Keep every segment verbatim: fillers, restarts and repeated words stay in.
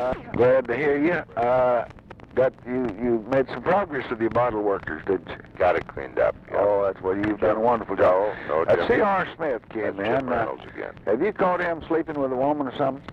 Uh, glad to hear you. Uh, got you, you made some progress with your bottle workers, didn't you? Got it cleaned up. Yep. Oh, that's what you've done a wonderful job. No, no, Uh, Jim. C R. Smith came That's in. Jim Reynolds uh, again. Have you caught him sleeping with a woman or something?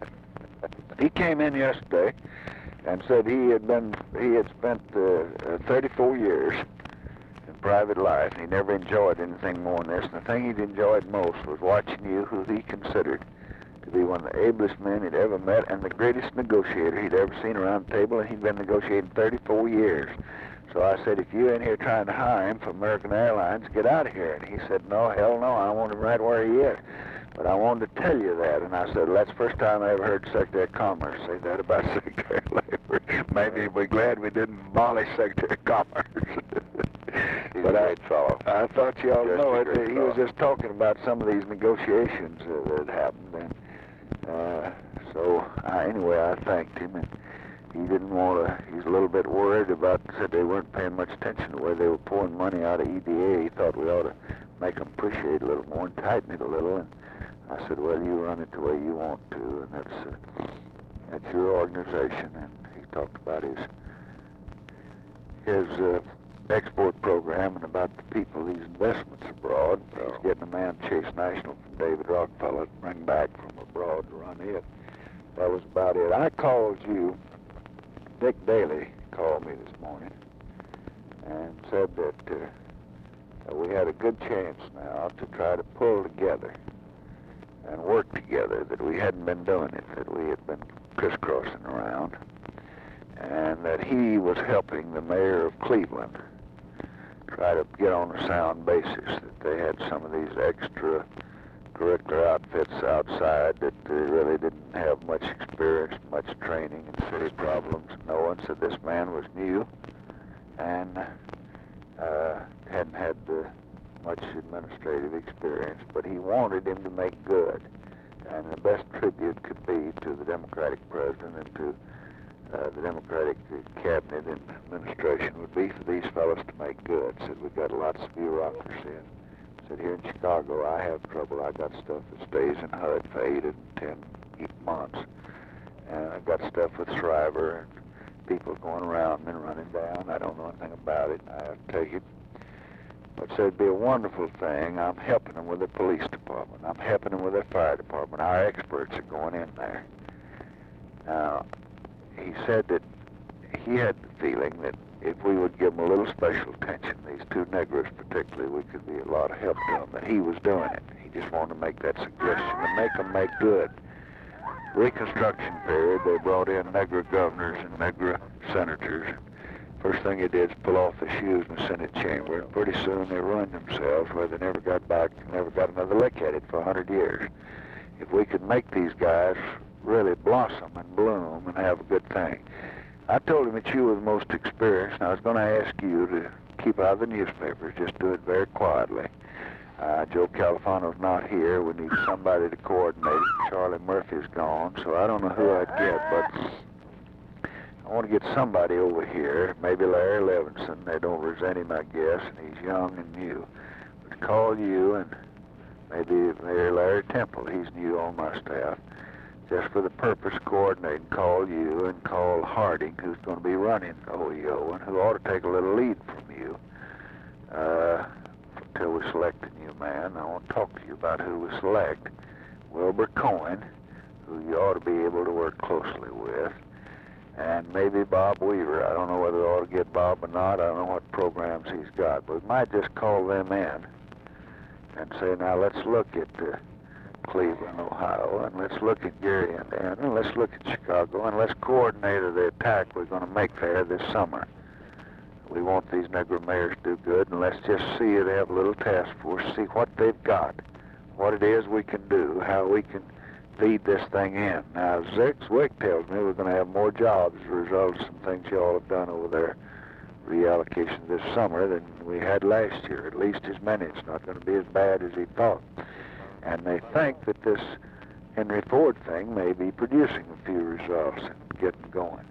He came in yesterday and said he had been he had spent uh, uh, thirty-four years in private life, and he never enjoyed anything more than this. And the thing he'd enjoyed most was watching you, who he considered to be one of the ablest men he'd ever met and the greatest negotiator he'd ever seen around the table, and he'd been negotiating thirty-four years. So I said, if you're in here trying to hire him for American Airlines, get out of here. And he said, no, hell no, I want him right where he is. But I wanted to tell you that, and I said, well, that's the first time I ever heard Secretary of Commerce say that about Secretary of Labor. Maybe we're glad we didn't abolish Secretary of Commerce. He's but a I, great fellow. I thought you ought to Just know a it. great He fellow. was just talking about some of these negotiations uh, that had happened. And uh, so, uh, anyway, I thanked him, and he didn't want to, he's a little bit worried about, said they weren't paying much attention to where they were pouring money out of E D A. He thought we ought to make them appreciate it a little more and tighten it a little. And I said, well, you run it the way you want to, and that's uh, that's your organization. And he talked about his his uh, export program and about the people, these investments abroad. He's getting a man, Chase National, from David Rockefeller, to bring back from abroad to run it. That was about it. I called you. Dick Daly called me this morning and said that, uh, that we had a good chance now to try to pull together and work together, that we hadn't been doing it, that we had been crisscrossing around, and that he was helping the mayor of Cleveland try to get on a sound basis, that they had some of these extra curricular outfits outside that uh, really didn't have much experience, much training in city problems. No one said this man was new and uh, hadn't had uh, much administrative experience, but he wanted him to make good. And the best tribute could be to the Democratic president and to uh, the Democratic cabinet and administration would be for these fellows to make good. Said we've got lots of bureaucracy. And said here in Chicago I have trouble. I got stuff that stays in H U D for eight and ten months. And I've got stuff with Shriver and people going around and running down. I don't know anything about it. I have to take it. But said it'd be a wonderful thing. I'm helping them with their police department. I'm helping them with their fire department. Our experts are going in there. Now, he said that he had the feeling that if we would give them a little special attention, these two Negroes particularly, we could be a lot of help to them, that he was doing it. He just wanted to make that suggestion to make them make good. Reconstruction period, they brought in Negro governors and Negro senators. First thing they did is pull off the shoes in the Senate chamber, and pretty soon they ruined themselves where they never got back, never got another lick at it for a hundred years. If we could make these guys really blossom and bloom and have a good thing. I told him that you were the most experienced, and I was going to ask you to keep out of the newspapers, just do it very quietly. Uh, Joe Califano's not here. We need somebody to coordinate it. Charlie Murphy's gone, so I don't know who I'd get, but I want to get somebody over here, maybe Larry Levinson. They don't resent him, I guess, and he's young and new. But call you and maybe maybe Larry Temple. He's new on my staff. Just for the purpose of coordinating, call you and call Harding, who's going to be running O E O, and who ought to take a little lead from you uh, until we select a new man. I want to talk to you about who we select. Wilbur Cohen, who you ought to be able to work closely with, and maybe Bob Weaver. I don't know whether we ought to get Bob or not. I don't know what programs he's got, but we might just call them in and say, now let's look at uh, Cleveland, Ohio, and let's look at Gary, Indiana, and let's look at Chicago, and let's coordinate the attack we're going to make there this summer. We want these Negro mayors to do good, and let's just see it, have a little task force, see what they've got, what it is we can do, how we can feed this thing in. Now, Zick Zwick tells me we're going to have more jobs as a result of some things you all have done over there, reallocation this summer, than we had last year, at least as many. It's not going to be as bad as he thought. And they think that this Henry Ford thing may be producing a few results and getting going.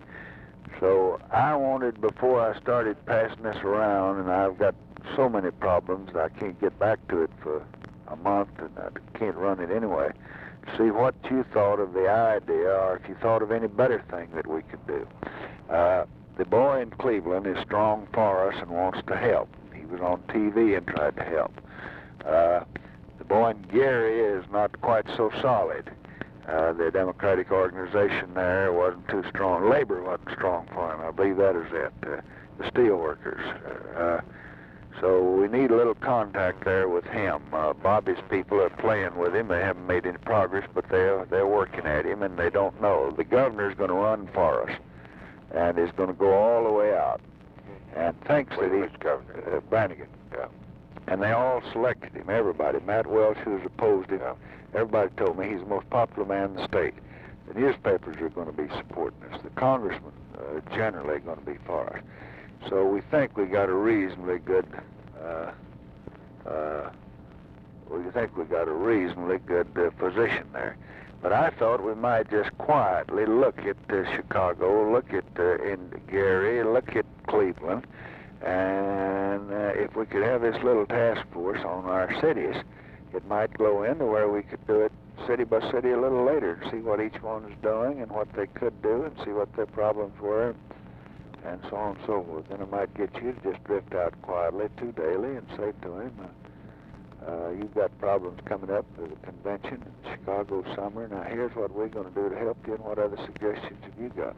So I wanted, before I started passing this around, and I've got so many problems that I can't get back to it for a month, and I can't run it anyway, see what you thought of the idea, or if you thought of any better thing that we could do. Uh, the boy in Cleveland is strong for us and wants to help. He was on T V and tried to help. Uh, the boy in Gary is not quite so solid. Uh, the Democratic organization there wasn't too strong. Labor wasn't strong for him. I believe that is it. Uh, the steel workers. Uh, so we need a little contact there with him. Uh, Bobby's people are playing with him. They haven't made any progress, but they're, they're working at him, and they don't know. The governor's going to run for us, and is going to go all the way out. And thinks that Which he... governor? Uh, Brannigan. Yeah. And they all selected him, everybody. Matt Welch, who's opposed him, Yeah. everybody told me he's the most popular man in the state. The newspapers are going to be supporting us. The congressmen uh, generally are going to be for us. So we think we got a reasonably good, uh, uh, we think we got a reasonably good uh, position there. But I thought we might just quietly look at uh, Chicago, look at uh, in Gary, look at Cleveland, and uh, if we could have this little task force on our cities, it might glow into where we could do it city by city a little later and see what each one is doing and what they could do and see what their problems were, and so on and so forth. Then it might get you to just drift out quietly to Daley and say to him, uh, uh, you've got problems coming up for the convention in Chicago summer. Now here's what we're going to do to help you, and what other suggestions have you got?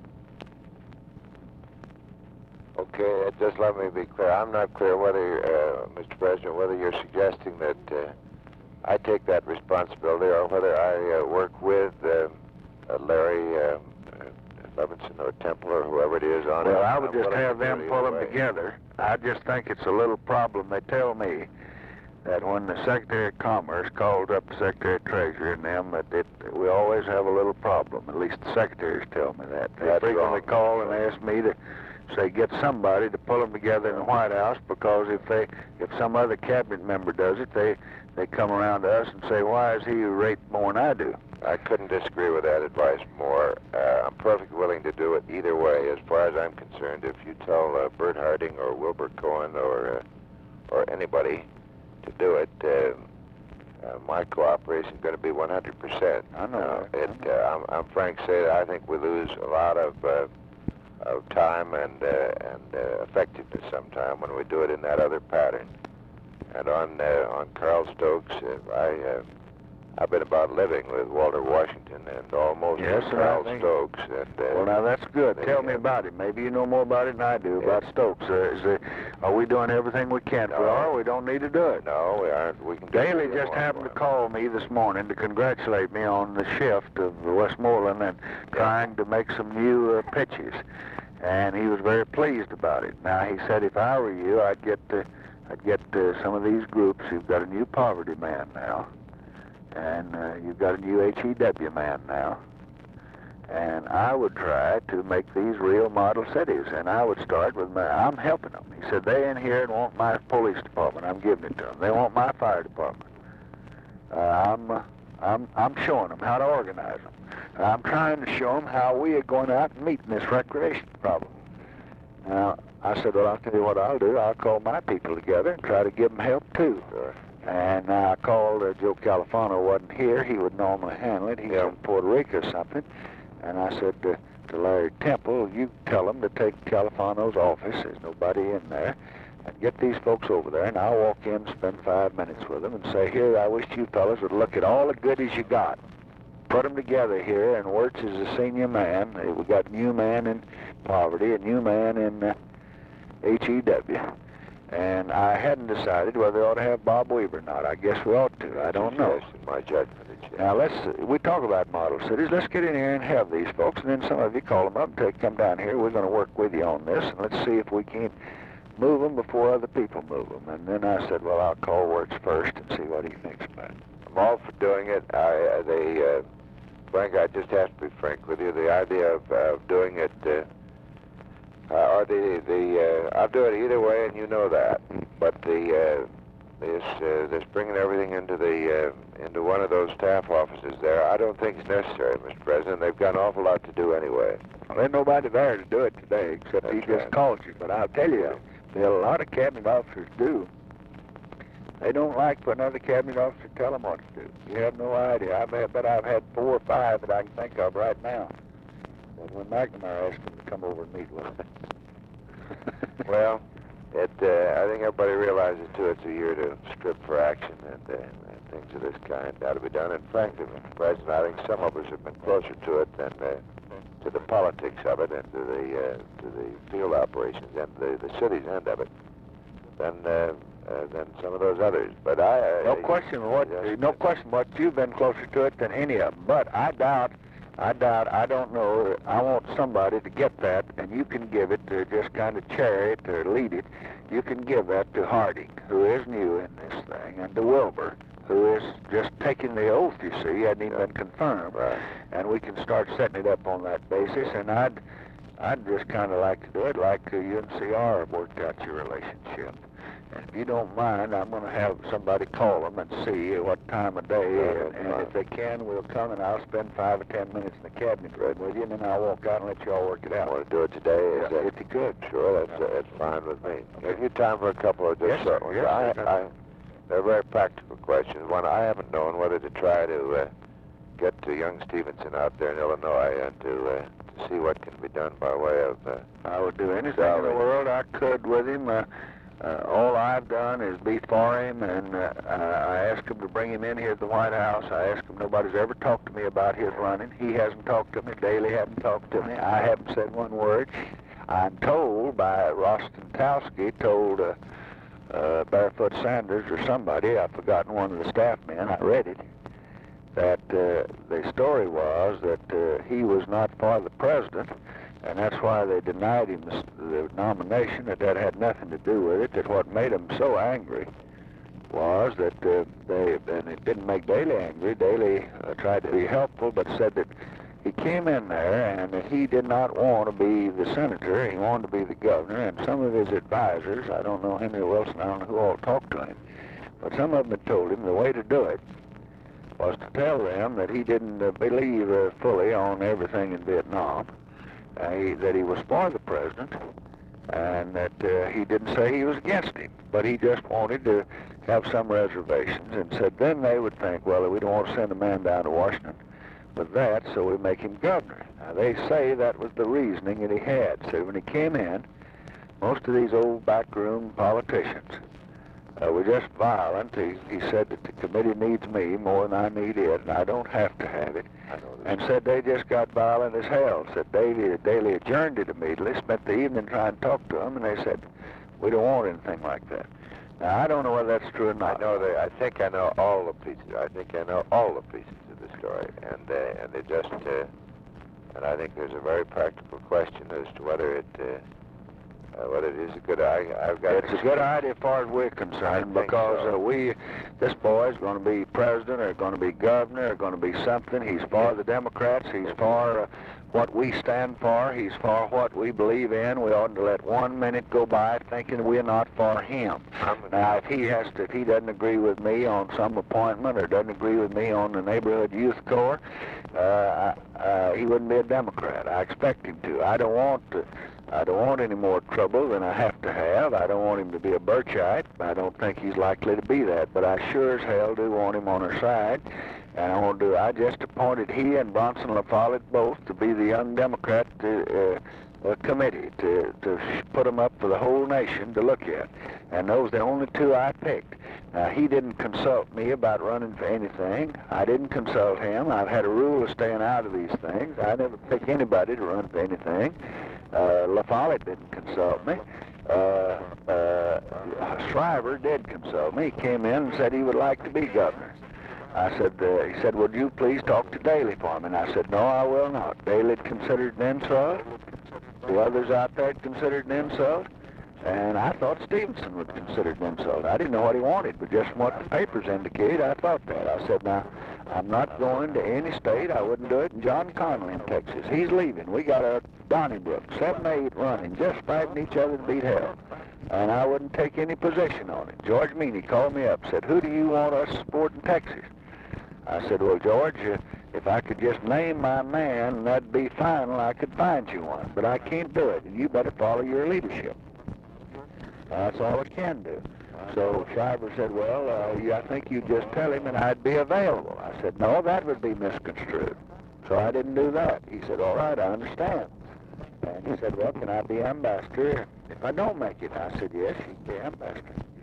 Okay, uh, just let me be clear. I'm not clear whether, uh, Mister President, whether you're suggesting that uh, I take that responsibility or whether I uh, work with uh, uh, Larry um, uh, Levinson or Temple or whoever it is on it. Well, I would I'm just willing have to do them it pull either them way. together. I just think it's a little problem. They tell me that when the Secretary of Commerce calls up the Secretary of Treasury and them, that it, we always have a little problem. At least the secretaries tell me that. They That's frequently wrong. call and ask me to say get somebody to pull them together in the White House, because if they, if some other cabinet member does it, they they come around to us and say, why is he rate more than I do? I couldn't disagree with that advice more. Uh, I'm perfectly willing to do it either way. As far as I'm concerned, if you tell uh, Bert Harding or Wilbur Cohen or uh, or anybody to do it, uh, uh, my cooperation is going to be one hundred percent. I know. Uh, it, uh, I'm, I'm frank to say that I think we lose a lot of uh, of time and uh, and uh, effectiveness sometime when we do it in that other pattern. And on uh, on Carl Stokes, uh, I uh, I've been about living with Walter Washington and almost Yes, with sir, I Carl think- Stokes. And uh, Well, now that's good. they, Tell me uh, about it. Maybe you know more about it than I do, Yeah. about Stokes. Uh, is there, are we doing everything we can No. for her? We don't need to do it. no, we aren't. We can do Daley either just one. happened to call me this morning to congratulate me on the shift of Westmoreland and trying to make some new uh, pitches, and he was very pleased about it. Now he said if I were you, I'd get uh, I'd get uh, some of these groups. You've got a new poverty man now, and uh, you've got a new H E W man now, and I would try to make these real model cities, and I would start with my, I'm helping them. He said, they in here and want my police department. I'm giving it to them. They want my fire department. Uh, I'm, uh, I'm, I'm showing them how to organize them. I'm trying to show them how we are going out and meeting this recreation problem. Now, I said, well, I'll tell you what I'll do. I'll call my people together and try to give them help, too. Sure. And I called uh, Joe Califano. Wasn't here. He would normally handle it. He's Yeah. in Puerto Rico or something. And I said to, to Larry Temple, you tell him to take Califano's office. There's nobody in there. And get these folks over there. And I'll walk in, spend five minutes with them, and say, here, I wish you fellas would look at all the goodies you got. Put them together here. And Wirtz is a senior man. Uh, We got a new man in poverty, a new man in uh, H E W. And I hadn't decided whether we ought to have Bob Weaver or not. I guess we ought to. I don't know. Yes, in my judgment, it's yes. Now, let's, we talk about model cities. Let's get in here and have these folks, and then some of you call them up and take, come down here. We're going to work with you on this, and let's see if we can move them before other people move them. And then I said, well, I'll call Wirtz first and see what he thinks about it. I'm all for doing it. I, uh, they, uh, Frank, I just have to be frank with you. The idea of uh, doing it, uh, uh, or the, the uh, I'll do it either way, and you know that. But the, uh, this, uh, this bringing everything into the, uh, into one of those staff offices there, I don't think it's necessary, Mister President. They've got an awful lot to do anyway. Well, there's nobody there to do it today except he That's just right. called you. But I'll tell you, there are a lot of cabinet officers do. They don't like for another cabinet officer to tell them what to do. You have no idea. I bet, bet I've had four or five that I can think of right now. And when McNamara asked them to come over and meet with them. Well, it, uh, I think everybody realizes, too, it's a year to strip for action, and, uh, and things of this kind ought to be done. And frankly, Mister President, I think some of us have been closer to it than uh, to the politics of it and to the uh, to the field operations and the, the city's end of it than uh, uh, than some of those others. But I uh, no question what yes, no question what you've been closer to it than any of them. But I doubt. I doubt, I don't know, I want somebody to get that, and you can give it to just kind of chair it or lead it. You can give that to Harding, who is new in this thing, and to Wilbur, who is just taking the oath, you see, hadn't even been confirmed. Right. And we can start setting it up on that basis, and I'd, I'd just kind of like to do it like uh, U N C R worked out your relationship. And if you don't mind, I'm going to have somebody call them and see what time of day, and, and if they can, we'll come and I'll spend five or ten minutes in the cabinet room with you, and then I'll walk out and let you all work it out. Want to do it today? Is Yeah, that, if you could. Sure, that's uh, that's fine with me. Have you time for a couple of just Yes, short sir. ones? Yes, I, sir. I, they're very practical questions. One, I haven't known whether to try to uh, get to young Stevenson out there in Illinois and to, uh, to see what can be done by way of... Uh, I would do anything in salary. the world I could with him. Uh, uh, all I've done is be for him, and uh, uh, I asked him to bring him in here at the White House. I asked him, nobody's ever talked to me about his running. He hasn't talked to me. Daley hasn't talked to me. I haven't said one word. I'm told by Rostentowski, told uh, uh, Barefoot Sanders or somebody, I've forgotten one of the staff men, I read it, that uh, the story was that uh, he was not for the president, and that's why they denied him the, the nomination, that that had nothing to do with it, that what made him so angry was that uh, they, and it didn't make Daley angry, Daley uh, tried to be helpful, but said that he came in there and that he did not want to be the senator, he wanted to be the governor, and some of his advisors, I don't know Henry Wilson, I don't know who all talked to him, but some of them had told him the way to do it was to tell them that he didn't uh, believe uh, fully on everything in Vietnam, uh, he, that he was for the president, and that uh, he didn't say he was against him, but he just wanted to have some reservations, and said then they would think, well, we don't want to send a man down to Washington with that, so we make him governor. Now, they say that was the reasoning that he had. So when he came in, most of these old backroom politicians uh, were just violent. He, he said that the committee needs me more than I need it, and I don't have to have it. And said they just got violent as hell. Said Daley, Daley adjourned it immediately, spent the evening trying to talk to them, and they said, we don't want anything like that. Now, I don't know whether that's true or not. I know they, I think I know all the pieces. I think I know all the pieces of the story, and uh, and they just uh, and I think there's a very practical question as to whether it uh, uh, whether it is a good. I, I've got. It's a good idea as far as we're concerned, because so. uh, we, this boy's going to be president or going to be governor or going to be something. He's for the Democrats. He's for uh, what we stand for. He's for what we believe in. We oughtn't to let one minute go by thinking we're not for him. Now, if he has to, if he doesn't agree with me on some appointment or doesn't agree with me on the neighborhood youth corps, uh, uh, he wouldn't be a Democrat. I expect him to. I don't want to. I don't want any more trouble than I have to have. I don't want him to be a Birchite. I don't think he's likely to be that, but I sure as hell do want him on our side. And I want to do, I just appointed he and Bronson LaFollette both to be the Young Democrat to, uh, uh, committee to, to put them up for the whole nation to look at. And those are the only two I picked. Now, he didn't consult me about running for anything. I didn't consult him. I've had a rule of staying out of these things. I never pick anybody to run for anything. Uh, LaFollette didn't consult me. Uh, uh, Shriver did consult me. He came in and said he would like to be governor. I said, uh, he said, would you please talk to Daley for me? And I said, no, I will not. Daley had considered an insult. The others out there had considered an insult. And I thought Stevenson would consider it an insult. I didn't know what he wanted, but just from what the papers indicate, I thought that. I said, now, I'm not going to any state. I wouldn't do it. And John Connally in Texas, he's leaving. We got a Donnybrook, seven, eight running, just fighting each other to beat hell. And I wouldn't take any position on it. George Meany called me up, said, who do you want us to support in Texas? I said, well, George, uh, if I could just name my man, that'd be final. I could find you one. But I can't do it, and you better follow your leadership. That's all I can do. So Shiver said, well, uh, yeah, I think you just tell him and I'd be available. I said, no, that would be misconstrued. So I didn't do that. He said, all right, I understand. And he said, well, can I be ambassador if I don't make it? I said, yes, you can be ambassador.